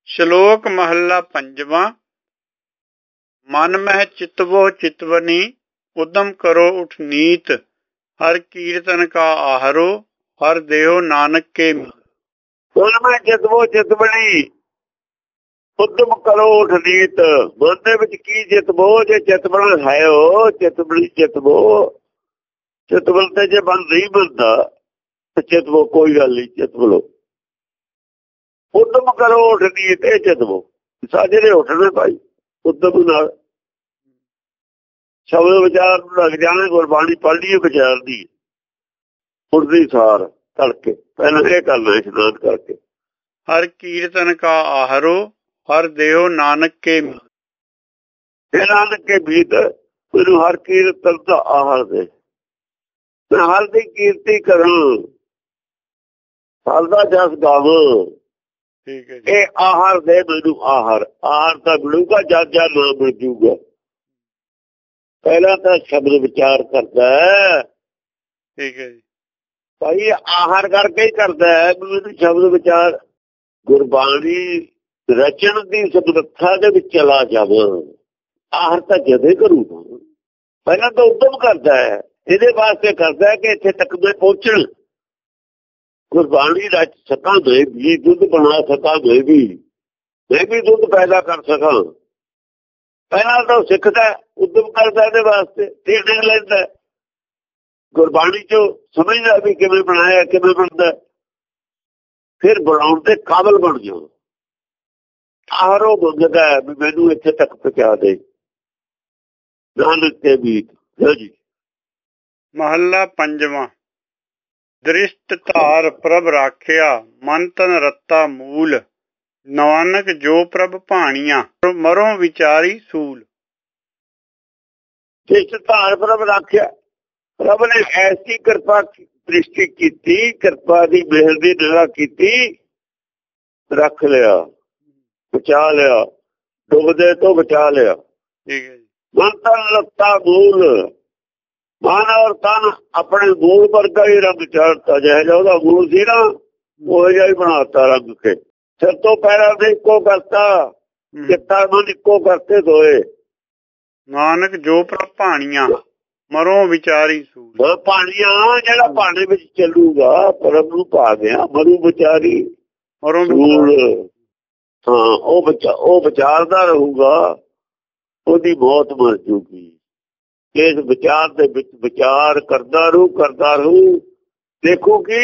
ਸ਼ਲੋਕ ਮਹੱਲਾ ਪੰਜਵਾਂ। ਮਨ ਮਹਿ ਚਿਤਵੋ ਚਿਤਵਨੀ, ਉਦਮ ਕਰੋ ਉਠ ਨੀਤ। ਹਰ ਕੀਰਤਨ ਕਾ ਆਹਰੋ, ਹਰ ਦੇਹੁ ਨਾਨਕ ਕੇ ਮੀਤ। ਮਨ ਮਹਿ ਚਿਤਵੋ ਚਿਤਵਨੀ, ਉਦਮ ਕਰੋ ਉਠ ਨੀਤ। ਮਨ ਦੇ ਵਿੱਚ ਕੀ ਚਿਤਵੋ, ਜੇ ਚਿਤਵਣ ਹੈ ਉਹ ਚਿਤਵਣੀ ਚਿਤਵੋ। ਚਿਤਵਲ ਤੇ ਜੇ ਮਨ ਨਹੀਂ ਬਣਦਾ ਤੇ ਚਿਤਵੋ, ਕੋਈ ਗੱਲ ਨਹੀਂ, ਚਿਤਵਲੋ। ਉਦਮ ਕਰੋ ਉਠ ਨੀਤ, ਇਹ ਚਿਤਵੋ। ਸਾਡੇ ਦੇ ਉੱਠਣੇ ਭਾਈ ਉਦਮ ਨਾਲ ਸ਼ਬਦ ਵਿਚਾਰ ਨੂੰ ਲੱਗ ਜਾਣਾ। ਗੁਰਬਾਣੀ ਪੜ੍ਹਨੀ ਵਿਚਾਰ ਦੀ ਉੱਠਦੀ ਸਾਰ ਤੜਕੇ ਪਹਿਲਾਂ ਇਹ ਕਰਨਾ ਇਸ਼ਨਾਨ ਕਰਕੇ। ਹਰ ਕੀਰਤਨ ਕਾ ਆਹਰੋ, ਹਰ ਦੇਹੁ ਨਾਨਕ ਕੇ ਮੀਤ। ਇਹ ਨਾਨਕ ਕੇ ਮੀਤ, ਮੈਨੂੰ ਹਰ ਕੀਰਤਨ ਦਾ ਆਹਰ ਦੇ। ਮੈਂ ਹਰ ਦੀ ਕੀਰਤੀ ਕਰਾਂ, ਹਰ ਦਾ ਜਸ ਗਾਵਾਂ। ਠੀਕ ਹੈ ਜੀ। ਇਹ ਆਹਾਰ ਦੇ ਮੈਨੂੰ। ਆਹਾਰ ਤਾਂ ਮਿਲੂਗਾ ਜਦ ਜਦ ਨਾ ਮਿਲ ਜੂਗਾ। ਪਹਿਲਾਂ ਤਾਂ ਸ਼ਬਦ ਵਿਚਾਰ ਕਰਦਾ ਹੈ। ਠੀਕ ਹੈ ਜੀ। ਭਾਈ ਆਹਾਰ ਕਰਕੇ ਹੀ ਕਰਦਾ ਹੈ। ਮੈਨੂੰ ਸ਼ਬਦ ਵਿਚਾਰ ਗੁਰਬਾਣੀ ਰਚਨ ਦੀ ਸਮਰੱਥਾ ਦੇ ਵਿੱਚ ਚਲਾ ਜਾਵਾਂ। ਆਹਾਰ ਤਾਂ ਜਦੇ ਕਰੂਗਾ। ਪਹਿਲਾਂ ਤਾਂ ਉਦਮ ਕਰਦਾ ਹੈ, ਇਹਦੇ ਵਾਸਤੇ ਕਰਦਾ ਹੈ ਕਿ ਇੱਥੇ ਤੱਕ ਮੈਂ ਪਹੁੰਚਣ। ਗੁਰਬਾਣੀ ਰਚ ਸਕਾਂ, ਮੈਂ ਵੀ ਦੁੱਧ ਬਣਾ ਸਕਾਂ, ਮੈਂ ਵੀ ਦੁੱਧ ਪੈਦਾ ਕਰ ਸਕਾਂ। ਪਹਿਲਾਂ ਤਾਂ ਸਿੱਖਦਾ, ਉਦਮ ਕਰਦਾ ਇਹਦੇ ਵਾਸਤੇ, ਟ੍ਰੇਨਿੰਗ ਲੈਂਦਾ। ਗੁਰਬਾਣੀ ਚੋਂ ਸਮਝਦਾ ਵੀ ਕਿਵੇਂ ਬਣਾਇਆ, ਕਿਵੇਂ ਬਣਦਾ, ਫਿਰ ਬਣਾਉਣ ਦੇ ਕਾਬਲ ਬਣ ਜਾਓ। ਆਹਰੋ ਮੰਗਦਾ ਵੀ ਮੈਨੂੰ ਇੱਥੇ ਤੱਕ ਪਹੁੰਚਾ ਦੇ। ਨਾਨਕ ਕੇ ਮੀਤ। ਜੀ ਮਹੱਲਾ ਪੰਜਵਾਂ। ਦ੍ਰਿਸ਼ਟ ਧਾਰ ਪ੍ਰਭ ਰਾਖਿਆ, ਮਨ ਤਨ ਰੱਤਾ ਮੂਲ। ਨਾਨਕ ਜੋ ਪ੍ਰਭ ਭਾਣੀਆਂ, ਮਰੋਂ ਵਿਚਾਰੀ ਸੂਲ। ਦ੍ਰਿਸ਼ਟ ਧਾਰ ਪ੍ਰਭ ਰਾਖਿਆ, ਪ੍ਰਭ ਨੇ ਐਸੀ ਕਿਰਪਾ ਦ੍ਰਿਸ਼ਟੀ ਕੀਤੀ, ਕਿਰਪਾ ਦੀ ਮਿਹਰ ਦੀ ਨਿਗਾਹ ਕੀਤੀ, ਰੱਖ ਲਿਆ, ਬਚਾ ਲਿਆ, ਡੁੱਬਦੇ ਤੋਂ ਬਚਾ ਲਿਆ। ਠੀਕ ਹੈ ਜੀ। ਮਨ ਤਨ ਰੱਤਾ ਮੂਲ, ਮਨ ਔਰ ਤਨ ਆਪਣੇ ਮੂਲ ਵਰਗਾ ਹੀ ਰੰਗ ਚਾੜਤਾ। ਜਿਹੋ ਜਿਹਾ ਉਹਦਾ ਮੂਲ ਸੀ ਨਾ, ਉਹ ਜਿਹਾ ਹੀ ਬਣਾਤਾ ਰੰਗ ਕੇ। ਸਿਰ ਤੋਂ ਪੈਰਾਂ ਦੇ ਇੱਕੋ ਕਰਤਾ, ਚਿੱਤਾ ਮਨ ਇੱਕੋ ਕਰਤੇ ਦੋਏ। ਨਾਨਕ ਜੋ ਪ੍ਰਭ ਭਾਣੀਆਂ, ਮਰੋਂ ਵਿਚਾਰੀ ਸੂਲ। ਭਾਣੀਆਂ ਜਿਹੜਾ ਭਾਣੇ ਵਿੱਚ ਚੱਲੂਗਾ, ਪ੍ਰਭ ਨੂੰ ਪਾ ਗਿਆ, ਮਰੂ ਵਿਚਾਰੀ ਸੂਲ। ਹਾਂ, ਉਹ ਵਿਚਾਰਦਾ ਰਹੂਗਾ, ਉਹਦੀ ਮੌਤ ਮਰ ਜੂਗੀ। ਇਸ ਵਿਚਾਰ ਦੇ ਵਿੱਚ ਵਿਚਾਰ ਕਰਦਾ ਰਹੂ। ਦੇਖੋ ਕਿ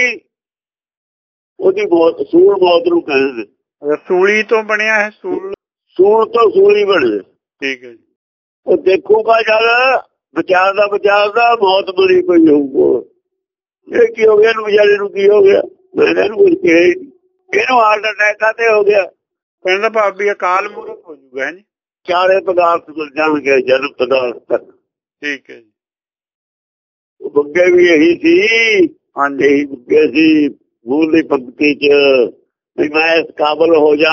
ਉਹਦੀ ਮੌਤ, ਸੂਲ ਮੌਤ ਨੂੰ ਕਹਿੰਦੇ। ਸੂਲੀ ਤੋਂ ਬਣਿਆ ਹੈ ਸੂਲ। ਸੂਲ ਤੋਂ ਸੂਲੀ ਬਣੇ। ਠੀਕ ਹੈ ਜੀ। ਉਹ ਦੇਖੂਗਾ ਜਦ ਵਿਚਾਰਦਾ ਮੌਤ ਮਰੀ ਪਈ ਹੋਊਗਾ। ਇਹ ਕੀ ਹੋ ਗਿਆ ਇਹਨੂੰ, ਵਿਚਾਰੇ ਨੂੰ ਕੀ ਹੋ ਗਿਆ? ਮੈਂ ਇਹਨੂੰ ਕੁਝ ਕਿਹਾ ਹੀ ਨਹੀਂ। ਇਹਨੂੰ ਹਾਰਟ ਅਟੈਕ ਤੇ ਹੋ ਗਿਆ। ਕਹਿੰਦਾ ਭਾਬੀ ਅਕਾਲ ਮੂਰਤ ਹੋ ਜੂਗਾ ਹੈ ਜੀ। ਚਾਰੇ ਪਦਾਰਥ ਮਿਲ ਜਾਣਗੇ ਜਨਮ ਪਦਾਰਥ ਤੱਕ। ਠੀਕ ਹੈ ਜੀ। ਉਹ ਬੰਗੇ ਵੀ ਇਹੀ ਸੀ। ਹਾਂਜੀ, ਇਹੀ ਬੰਗੇ ਸੀ ਮੂਲ ਦੀ ਪੰਕਤੀ ਚ ਵੀ ਮੈਂ ਇਸ ਕਾਬਲ ਹੋ ਜਾ।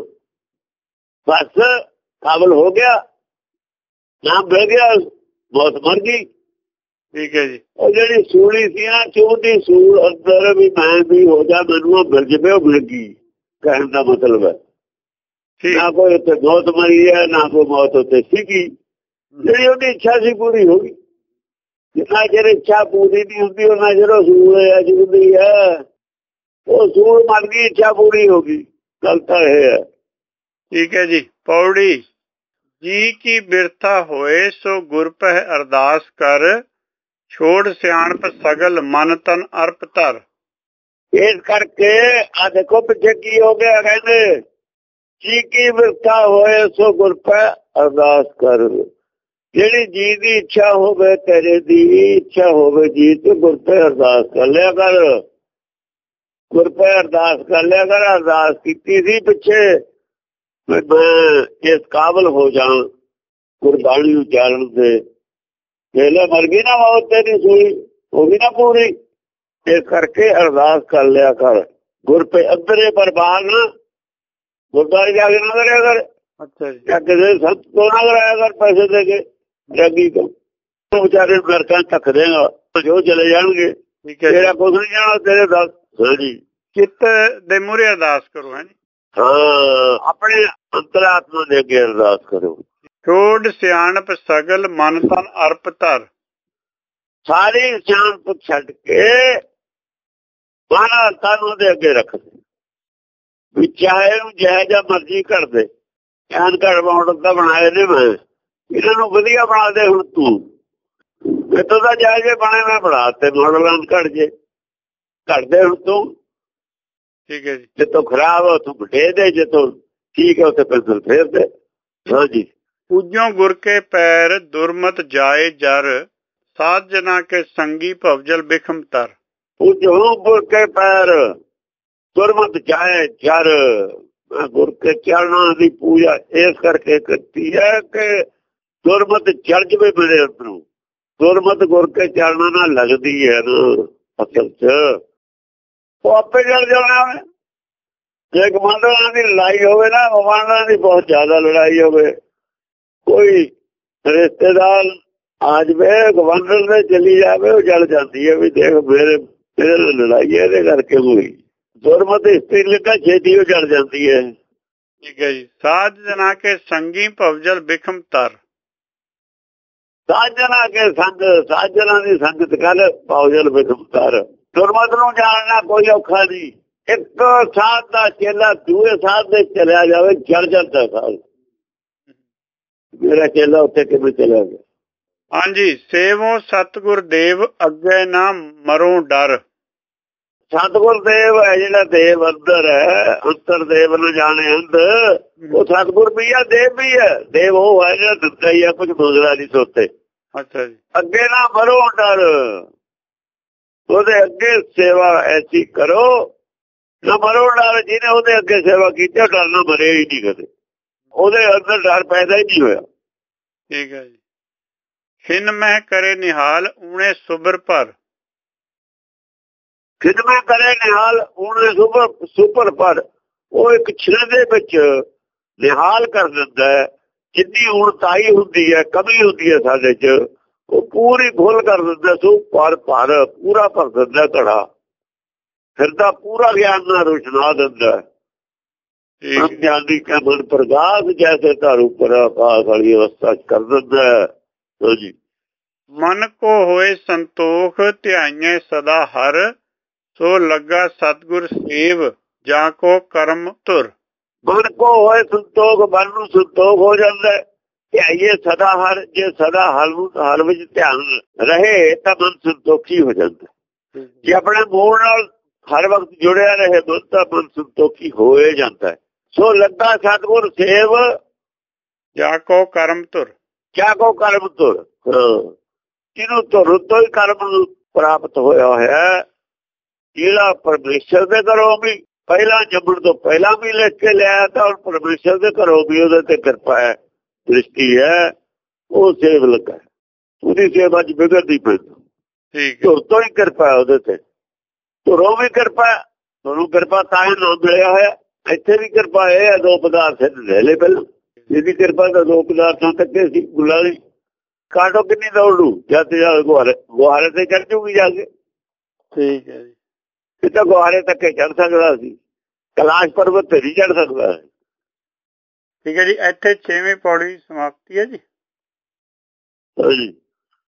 ਬਸ ਕਾਬਲ ਹੋ ਗਿਆ, ਨਾਮ ਮਿਲ ਗਿਆ, ਬਹੁਤ ਮਰ ਗਈ। ਠੀਕ ਹੈ ਜੀ। ਉਹ ਜਿਹੜੀ ਸੂਲੀ ਸੀ ਨਾ, ਚੋਦੀ ਸੂਲ ਅੰਦਰ ਵੀ ਮੈਂ ਵੀ ਹੋ ਜਾ, ਮੈਨੂੰ ਉਹ ਮਿਲ ਜਵੇ, ਉਹ ਮਿਲ ਗਈ। ਕਹਿਣ ਦਾ ਮਤਲਬ ਹੈ ਨਾ ਕੋਈ ਉੱਥੇ ਮੌਤ ਮਰੀ ਹੈ, ਨਾ ਕੋਈ ਮੌਤ ਉੱਥੇ ਸੀਗੀ। ਜਿਹੜੀ ਉਹਦੀ ਇੱਛਾ ਸੀ ਪੂਰੀ ਹੋ ਗਈ। ਜਿੰਨਾ ਚਿਰ ਇੱਛਾ ਪੂਰੀ ਨਹੀਂ ਹੁੰਦੀ, ਉਹਨਾਂ ਚਿਰ ਉਹ ਸੂਲ ਹੈ ਜੁਗਦੀ ਹੈ। ਉਹ ਸੂਲ ਮਰ ਗਈ, ਇੱਛਾ ਪੂਰੀ ਹੋ ਗਈ। ਗੱਲ ਤਾਂ ਇਹ ਹੈ। ਠੀਕ ਹੈ ਜੀ। ਪੌੜੀ। ਜੀ ਕੀ ਬਿਰਥਾ ਹੋਏ, ਸੋ ਗੁਰ ਪਹਿ ਅਰਦਾਸ ਕਰ। ਛੋੜ ਸਿਆਣਪ ਸਗਲ, ਮਨ ਤਨ ਅਰਪ ਧਰ। ਇਸ ਕਰਕੇ ਆ ਦੇਖੋ ਪਿੱਛੇ ਕੀ ਹੋ ਗਿਆ। ਕਹਿੰਦੇ ਜੀ ਕੀ ਬਿਰਥਾ ਹੋਏ, ਸੋ ਗੁਰ ਪਹਿ ਅਰਦਾਸ ਕਰ। ਜਿਹੜੀ ਜੀ ਦੀ ਇੱਛਾ ਹੋਵੇ, ਤੇਰੇ ਦੀ ਇੱਛਾ ਹੋਵੇ ਜੀ, ਤੇ ਗੁਰ ਪਹਿ ਅਰਦਾਸ ਕਰ ਲਿਆ ਕਰ। ਗੁਰ ਪਹਿ ਅਰਦਾਸ ਕਰ ਲਿਆ ਕਰ। ਅਰਦਾਸ ਕੀਤੀ ਸੀ ਪਿੱਛੇ, ਮੈਂ ਇਸ ਕਾਬਲ ਹੋ ਜਾ ਗੁਰਬਾਣੀ ਉਚਾਰਨ ਦੇ। ਵੇਲੇ ਮਰ ਗਈ ਨਾ ਮੌਤ ਤੇਰੀ, ਸੂਈ ਹੋ ਗਈ ਨਾ ਪੂਰੀ। ਇਸ ਕਰਕੇ ਅਰਦਾਸ ਕਰ ਲਿਆ ਕਰ। ਗੁਰ ਪੇ ਅੰਦਰੇ ਬਰਬਾਦ ਨਾ, ਗੁਰਦੁਆਰੇ ਜਾ ਕੇ ਨਾ ਕਰਿਆ ਕਰ। ਅੱਛਾ ਜੀ। ਜਾਂ ਕਿਸੇ ਸੰਤ ਤੋਂ ਨਾ ਕਰਾਇਆ ਕਰ ਪੈਸੇ ਦੇ ਕੇ ਜੱਗੀ ਤੋਂ। ਵਿਚਾਰੇ ਨਰਕਾਂ ਧੱਕ ਦੇਗਾ, ਜੋ ਚਲੇ ਜਾਣਗੇ। ਤੇਰਾ ਕੁਝ ਨਹੀਂ ਜਾਣਾ, ਤੇਰੇ ਦੱਸ। ਹਾਂਜੀ, ਚਿੱਤ ਦੇ ਮੂਹਰੇ ਅਰਦਾਸ ਕਰੋ ਹੈ ਜੀ। ਹਾਂ ਆਪਣੇ ਅੰਤਰਾਤਮਾ ਦੇ ਅੱਗੇ ਅਰਦਾਸ ਕਰੋ। ਛੋੜ ਸਿਆਣਪ ਸਗਲ ਮਨ ਤਨ ਅਰਪ ਧਰ। ਸਾਰੀ ਸਿਆਣਪ ਛੱਡ ਕੇ ਮਨ ਤਨ ਉਹਦੇ ਅੱਗੇ ਰੱਖ ਦੇ, ਵੀ ਚਾਹੇ ਨੂੰ ਜਿਹੋ ਜਿਹਾ ਮਰਜ਼ੀ ਕਰ ਦੇ। ਗਿਆਨ ਘੜ ਮਾਡਲ ਤਾਂ ਬਣਾਏ ਨੇ, ਮੈਂ ਇਹਨਾਂ ਨੂੰ ਵਧੀਆ ਬਣਾ ਦੇ। ਹੁਣ ਤੂੰ ਇੱਥੋਂ ਤਾਂ ਜਿਹੋ ਜਿਹੇ ਬਣੇ ਮੈਂ ਬਣਾ ਤੇ ਮਾਡਲਾਂ ਘੜ ਜੇ ਘੜਦੇ। ਹੁਣ ਤੂੰ ਠੀਕ ਹੈ ਜੀ। ਜਿੱਥੋਂ ਖਰਾਬ ਉੱਥੋਂ ਬਟੇ ਦੇ, ਜਿੱਥੋਂ ਠੀਕ ਹੈ ਉੱਥੇ ਪੈਨਸਲ ਫੇਰ ਦੇ। ਹਾਂਜੀ। ਪੂਜੋ ਗੁਰ ਕੇ ਪੈਰ ਦੁਰਮਤ ਜਾਏ ਜਰ। ਸਾਧ ਜਨਾ ਕੇ ਸੰਗੀ ਭਵਜਲ ਬਿਖਮ ਤਰ। ਪੂਜੋ ਗੁਰ ਕੇ ਪੈਰ ਦੁਰਮਤ ਜਾਏ ਜਰ। ਗੁਰ ਕੇ ਚਰਨਾਂ ਦੀ ਪੂਜਾ ਇਸ ਕਰਕੇ ਕੀਤੀ ਹੈ ਕਿ ਦੁਰਮਤ ਚੜ ਜਵੇ ਮੇਰੇ ਅੰਦਰੋਂ। ਦੁਰਮਤ ਗੁਰ ਕੇ ਚਰਨਾਂ ਨਾਲ ਲੱਗਦੀ ਹੈ ਨਾ ਅਸਲ ਚ, ਉਹ ਆਪੇ ਜਲ ਜਾਣਾ। ਜੇ ਕਮਾਂਡਰਾਂ ਦੀ ਲੜਾਈ ਹੋਵੇ ਨਾ, ਕਮਾਂਡਰਾਂ ਦੀ ਬਹੁਤ ਜ਼ਿਆਦਾ ਲੜਾਈ ਹੋਵੇ, ਕੋਈ ਰਿਸ਼ਤੇਦਾਰ ਆ ਜਾਵੇ ਗਵਰਨਰ ਦੇ ਚਲੀ ਜਾਵੇ, ਉਹ ਜਲ ਜਾਂਦੀ ਹੈ ਵੀ ਦੇਖ ਮੇਰੇ ਨਾਲ ਲੜਾਈ ਇਹਦੇ ਕਰਕੇ ਹੋਈ। ਦੁਰਮਤ ਇਸਤਰੀ ਲਿਖਾ ਛੇਤੀ ਉਹ ਜਲ ਜਾਂਦੀ ਹੈ। ਠੀਕ ਹੈ ਜੀ। ਸਾਧ ਜਨਾ ਕੇ ਸੰਗੀ ਭਵਜਲ ਬਿਖਮ ਤਰ। ਸਾਜਣਾ ਕੇ ਸੰਗ, ਸਾਜਣਾ ਦੀ ਸੰਗਤ ਕਰ ਭਵਜਲ ਬਿਖਮ ਤਰ। ਦੁਰਮਤ ਨੂੰ ਜਾਣਨਾ ਕੋਈ ਔਖਾ ਨਹੀਂ। ਇੱਕ ਸਾਧ ਦਾ ਚੇਲਾ ਦੂਏ ਸਾਧ ਦੇ ਚਲਿਆ ਜਾਵੇ, ਜਲ ਜਾਂਦਾ ਸਾਧ। ਮੇਰਾ ਚੇਲਾ ਉੱਥੇ ਕਿਵੇਂ ਚਲਿਆ ਗਿਆ। ਹਾਂਜੀ। ਸੇਵੋ ਸਤਿਗੁਰ ਦੇਵ ਅੱਗੇ ਨਾ ਮਰੋ ਡਰ। ਸਤਿਗੁਰ ਦੇਵ ਹੈ ਜਿਹੜਾ ਦੇਵ ਅੰਦਰ ਹੈ, ਅੰਤਰ ਦੇਵ ਨੂੰ ਜਾਣੇ ਅੰਦਰ, ਉਹ ਸਤਿਗੁਰ ਵੀ ਹੈ ਦੇਵ ਵੀ ਹੈ। ਦੇਵ ਉਹ ਹੈ ਜਿਹੜਾ ਦਿੱਤਾ ਹੀ ਹੈ, ਕੁਝ ਦੂਸਰਾ ਨਹੀਂ ਸੋਤੇ। ਅੱਛਾ ਜੀ। ਅੱਗੇ ਨਾ ਮਰੋ ਡਰ, ਉਹਦੇ ਅੱਗੇ ਸੇਵਾ ਐਸੀ ਕਰੋ ਨਾ ਮਰੋ ਡਰ। ਜਿਹਨੇ ਉਹਦੇ ਅੱਗੇ ਸੇਵਾ ਕੀਤੀ ਡਰ ਨਾ ਮਰੇ ਹੀ ਨਹੀਂ ਕਦੇ, ਉਹਦੇ ਅੰਦਰ ਡਰ ਪੈਦਾ ਹੀ ਨਹੀਂ ਹੋਇਆ। ਠੀਕ ਹੈ ਜੀ। ਖਿਨ ਮਹਿ ਕਰੇ ਨਿਹਾਲ ਊਣੇ ਸੁਬਰ ਭਰ। ਖਿਨ ਮਹਿ ਕਰੇ ਨਿਹਾਲ ਊਣੇ ਸੁਬਰ ਭਰ। ਉਹ ਇੱਕ ਛਿਲ ਦੇ ਵਿੱਚ ਨਿਹਾਲ ਕਰ ਦਿੰਦਾ ਹੈ। ਜਿੰਨੀ ਉਣਤਾਈ ਹੁੰਦੀ ਹੈ, ਕਮੀ ਹੁੰਦੀ ਹੈ ਸਾਡੇ ਚ, ਉਹ ਪੂਰੀ ਫੁੱਲ ਕਰ ਦਿੰਦਾ। ਸੋ ਭਰ ਪੂਰਾ ਭਰ ਦਿੰਦਾ ਘੜਾ। ਫਿਰਦਾ ਪੂਰਾ ਗਿਆਨ ਨਾਲ ਰੁਸ਼ਨਾ ਦਿੰਦਾ। ਗਿਆਨੀ ਕਾ ਮਨ ਪ੍ਰਗਾਸ ਜੈਸੇ ਧਾਰੂ ਪਰ ਆਕਾਸ਼ ਵਾਲੀ ਅਵਸਥਾ ਚ ਕਰ ਦਿੰਦਾ ਹੈ ਜੀ। ਮਨ ਕੋ ਹੋਏ ਸੰਤੋਖ ਧਿਆਈਏ ਸਦਾ ਹਰ। ਸੋ ਲੱਗਾ ਸਤਿਗੁਰ ਸੇਵ ਜਾਂ ਕੋ ਕਰਮ ਧੁਰ। ਮਨ ਕੋ ਹੋਏ ਸੰਤੋਖ, ਮਨ ਨੂੰ ਸੰਤੋਖ ਹੋ ਜਾਂਦਾ। ਧਿਆਈਏ ਸਦਾ ਹਰ, ਜੇ ਸਦਾ ਹਰ ਵਿੱਚ ਧਿਆਨ ਰਹੇ ਤਾਂ ਮਨ ਸੰਤੋਖੀ ਹੋ ਜਾਂਦਾ। ਜੇ ਆਪਣੇ ਮੂਲ ਨਾਲ ਹਰ ਵਕਤ ਜੁੜਿਆ ਰਹੇ ਮਨ ਤਾਂ ਮਨ ਸੰਤੋਖੀ ਹੋਏ ਜਾਂਦਾ ਹੈ। ਸੋ ਲੱਗਾ ਸਤਿਗੁਰ ਸੇਵ ਜਾਂ ਕੋ ਕਰਮ ਧੁਰ। ਕਿਆ ਕੋ ਕਰਮ ਧੁਰ, ਜਿਹਨੂੰ ਧੁਰ ਤੋਂ ਹੀ ਕਰਮ ਪ੍ਰਾਪਤ ਹੋਇਆ ਹੋਇਆ, ਜਿਹੜਾ ਪਰਮੇਸ਼ਰ ਦੇ ਘਰੋਂ ਵੀ ਪਹਿਲਾਂ ਜੰਮਣ ਤੋਂ ਪਹਿਲਾਂ ਵੀ ਲਿਖ ਕੇ ਲਿਆ, ਤਾਂ ਹੁਣ ਪਰਮੇਸ਼ਰ ਦੇ ਘਰੋਂ ਵੀ ਉਹਦੇ ਤੇ ਕਿਰਪਾ ਹੈ, ਦ੍ਰਿਸ਼ਟੀ ਹੈ, ਉਹ ਸੇਵ ਲੱਗਾ। ਉਹਦੀ ਸੇਵਾ ਚ ਵਿਗੜਦੀ ਪੈਂਦੀ। ਧੁਰ ਤੋਂ ਹੀ ਕਿਰਪਾ ਹੈ ਉਹਦੇ ਤੇ, ਧੁਰੋਂ ਵੀ ਕਿਰਪਾ। ਤੁਹਾਨੂੰ ਕਿਰਪਾ ਤਾਂ ਹੀ ਨਾਮ ਮਿਲਿਆ ਹੋਇਆ। ਇੱਥੇ ਵੀ ਕਿਰਪਾ ਇਹ ਹੈ, ਦੋ ਪਦਾਰਥ ਲੈ ਲੈ ਪਹਿਲਾਂ। ਜਿਹਦੀ ਕਿਰਪਾ ਤਾਂ ਦੋ ਪਦਾਰਥਾਂ ਤੱਕ ਸੀ। ਗੁੱਲਾ ਦੀ ਕਾਟੋ ਕਿੰਨੀ ਦੌੜ ਲੂ, ਜਦ ਗੁਹਾਰੇ ਤੇ ਚੜ ਜੂਗੀ ਜਾ ਕੇ। ਠੀਕ ਹੈ ਜੀ। ਇਹ ਤਾਂ ਗੁਹਾਰੇ ਤੱਕ ਚੜ ਸਕਦਾ ਸੀ, ਕੈਲਾਸ਼ ਪਰਬਤ ਤੇ ਨਹੀਂ ਚੜ ਸਕਦਾ। ਠੀਕ ਹੈ ਜੀ। ਇੱਥੇ 6ਵੀਂ ਪੌੜੀ ਸਮਾਪਤੀ ਹੈ ਜੀ। ਹਾਂਜੀ।